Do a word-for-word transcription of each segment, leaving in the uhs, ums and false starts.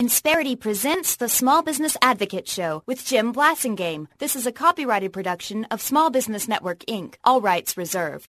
Insperity presents the Small Business Advocate Show with Jim Blasingame. This is a copyrighted production of Small Business Network, Incorporated. All rights reserved.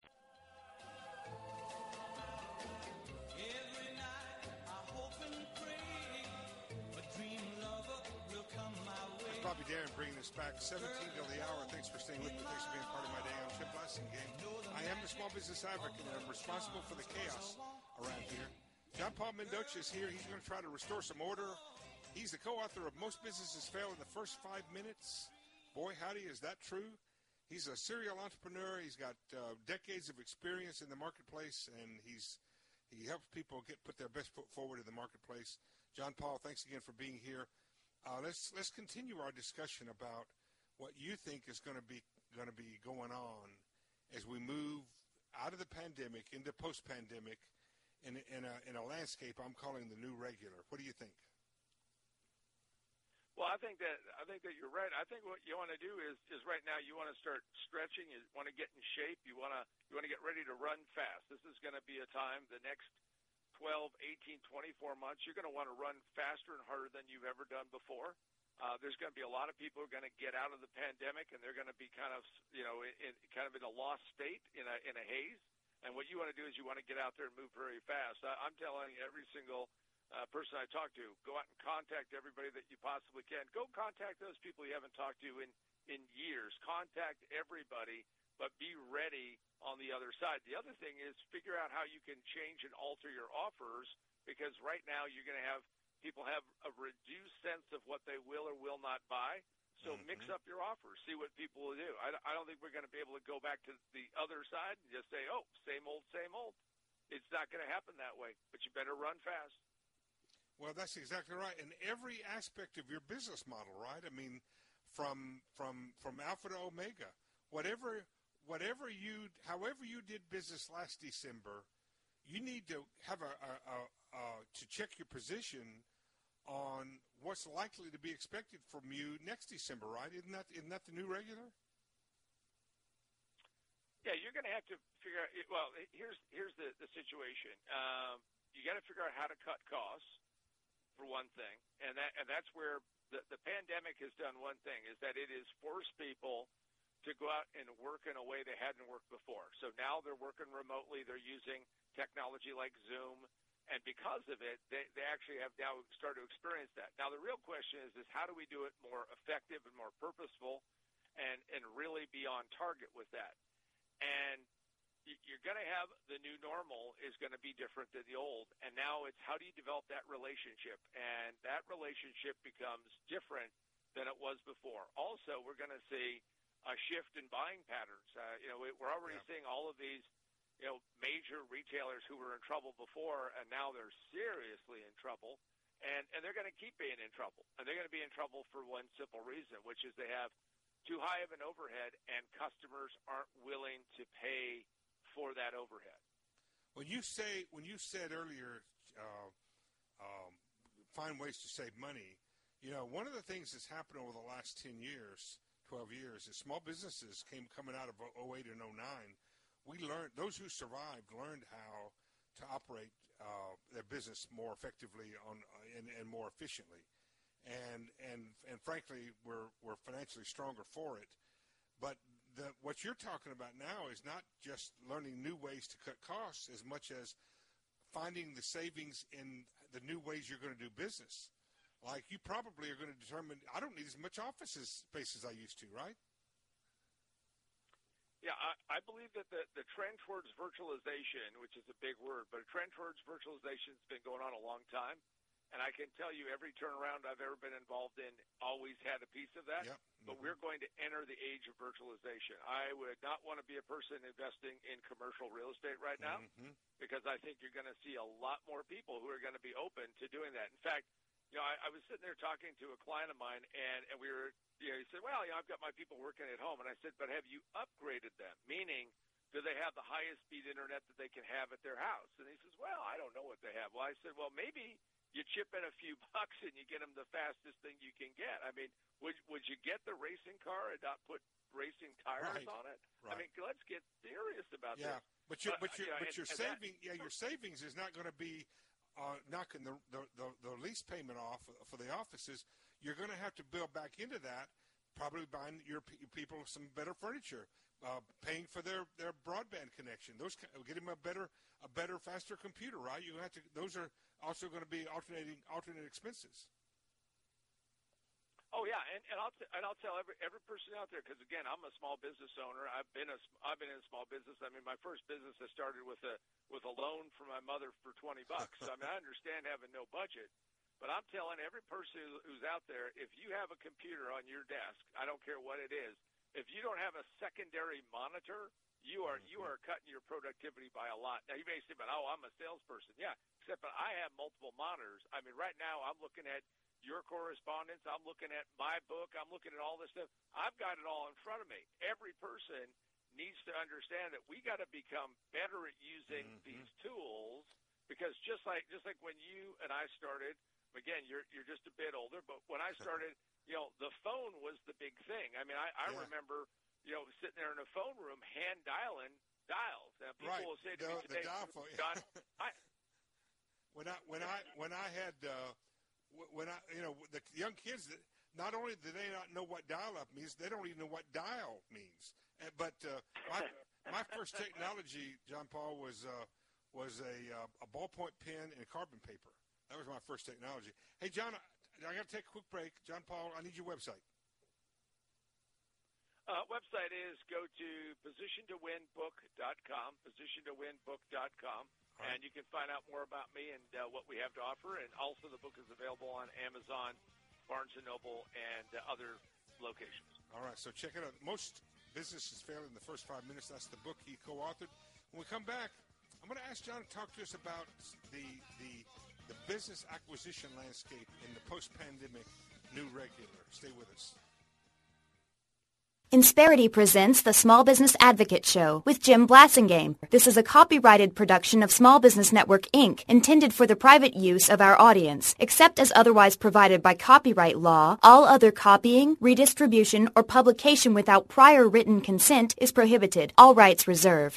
It's Bobby Darin bringing us back seventeen till the hour. Thanks for staying with me. Thanks for being part of my day. I'm Jim Blasingame. I am the Small Business Advocate, and I'm responsible for the chaos around here. John Paul Mendocha is here. He's going to try to restore some order. He's the co-author of Most Businesses Fail in the First Five Minutes. Boy, howdy, is that true? He's a serial entrepreneur. He's got uh, decades of experience in the marketplace, and he's he helps people get put their best foot forward in the marketplace. John Paul, thanks again for being here. Uh, let's let's continue our discussion about what you think is going to be going to be going on as we move out of the pandemic into post-pandemic. In, in, a, in a landscape I'm calling the new regular. What do you think? Well, I think that I think that you're right. I think what you want to do is, is right now you want to start stretching. You want to get in shape. You want to you want to get ready to run fast. This is going to be a time, the next twelve, eighteen, twenty-four months, you're going to want to run faster and harder than you've ever done before. Uh, there's going to be a lot of people who are going to get out of the pandemic, and they're going to be kind of you know in, in kind of in a lost state, in a in a haze. And what you want to do is you want to get out there and move very fast. I, I'm telling every single uh, person I talk to, go out and contact everybody that you possibly can. Go contact those people you haven't talked to in, in years. Contact everybody, but be ready on the other side. The other thing is figure out how you can change and alter your offers, because right now you're going to have people have a reduced sense of what they will or will not buy. So mm-hmm. mix up your offers, see what people will do. I, I don't think we're going to be able to go back to the other side and just say, oh, same old, same old. It's not going to happen that way, but you better run fast. Well, that's exactly right. In every aspect of your business model, right? I mean, from from from alpha to omega, whatever whatever you, however you did business last December, you need to have a, a, a, a to check your position on what's likely to be expected from you next December, right? Isn't that isn't that the new regular? Yeah, you're going to have to figure out. Well, here's here's the the situation. Um, you got to figure out how to cut costs, for one thing, and that and that's where the the pandemic has done one thing, is that it has forced people to go out and work in a way they hadn't worked before. So now they're working remotely. They're using technology like Zoom. And because of it, they, they actually have now started to experience that. Now, the real question is, is how do we do it more effective and more purposeful and, and really be on target with that? And you're going to have the new normal is going to be different than the old. And now it's how do you develop that relationship? And that relationship becomes different than it was before. Also, we're going to see a shift in buying patterns. Uh, you know, we're already yeah. seeing all of these you know, major retailers who were in trouble before, and now they're seriously in trouble, and, and they're going to keep being in trouble. And they're going to be in trouble for one simple reason, which is they have too high of an overhead, and customers aren't willing to pay for that overhead. When you say, when you said earlier, uh, um, find ways to save money, you know, one of the things that's happened over the last ten years, twelve years, is small businesses came coming out of oh eight and oh nine. We learned, those who survived learned how to operate uh, their business more effectively on and, and more efficiently, and and and frankly, we're we're financially stronger for it. But the, what you're talking about now is not just learning new ways to cut costs as much as finding the savings in the new ways you're going to do business. Like you probably are going to determine, I don't need as much office space as I used to, right? Yeah, I, I believe that the, the trend towards virtualization, which is a big word, but a trend towards virtualization has been going on a long time. And I can tell you every turnaround I've ever been involved in always had a piece of that. Yep. Mm-hmm. But we're going to enter the age of virtualization. I would not want to be a person investing in commercial real estate right now mm-hmm. because I think you're going to see a lot more people who are going to be open to doing that. In fact, you know, I, I was sitting there talking to a client of mine, and, and we were, you know, he said, well, you know, I've got my people working at home. And I said, but have you upgraded them? Meaning, do they have the highest speed internet that they can have at their house? And he says, well, I don't know what they have. Well, I said, well, maybe you chip in a few bucks and you get them the fastest thing you can get. I mean, would would you get the racing car and not put racing tires right. on it? Right. I mean, let's get serious about yeah. this. But your, but your, uh, you know, but and, your and saving, that, yeah, your savings is not going to be uh, knocking the, the, the, the lease payment off for the offices, you're going to have to build back into that, probably buying your p- people some better furniture, uh, paying for their, their broadband connection. Those get them a better a better faster computer, right? You have to. Those are also going to be alternating alternate expenses. Oh yeah, and, and I'll t- and I'll tell every every person out there, because again, I'm a small business owner. I've been a I've been in small business. I mean, my first business I started with a with a loan from my mother for twenty bucks. So, I mean, I understand having no budget, but I'm telling every person who's out there, if you have a computer on your desk, I don't care what it is, if you don't have a secondary monitor, you are you are cutting your productivity by a lot. Now you may say, but oh, I'm a salesperson. Yeah, except but I have multiple monitors. I mean, right now I'm looking at your correspondence. I'm looking at my book. I'm looking at all this stuff. I've got it all in front of me. Every person needs to understand that we got to become better at using mm-hmm. these tools, because just like just like when you and I started, again, you're you're just a bit older, but when I started, you know, the phone was the big thing. I mean, I, I yeah. remember, you know, sitting there in a phone room, hand dialing dials. Now people right. will say to the, me today, the dial phone, yeah. John, I, when I when I when I had uh, when I you know the young kids that not only do they not know what dial-up means, they don't even know what dial means. And, but uh, my my first technology, John Paul, was uh, was a uh, a ballpoint pen and carbon paper. That was my first technology. Hey, John, I, I got to take a quick break. John Paul, I need your website. Uh, website is go to position to win book dot com, position to win book dot com, right. And you can find out more about me and uh, what we have to offer. And also the book is available on Amazon, Barnes and Noble, and uh, other locations. All right, so check it out. Most businesses fail in the first five minutes. That's the book he co-authored. When we come back, I'm going to ask John to talk to us about the the the business acquisition landscape in the post-pandemic new regular. Stay with us. Insperity presents the Small Business Advocate Show with Jim Blasingame. This is a copyrighted production of Small Business Network, Incorporated, intended for the private use of our audience. Except as otherwise provided by copyright law, all other copying, redistribution, or publication without prior written consent is prohibited. All rights reserved.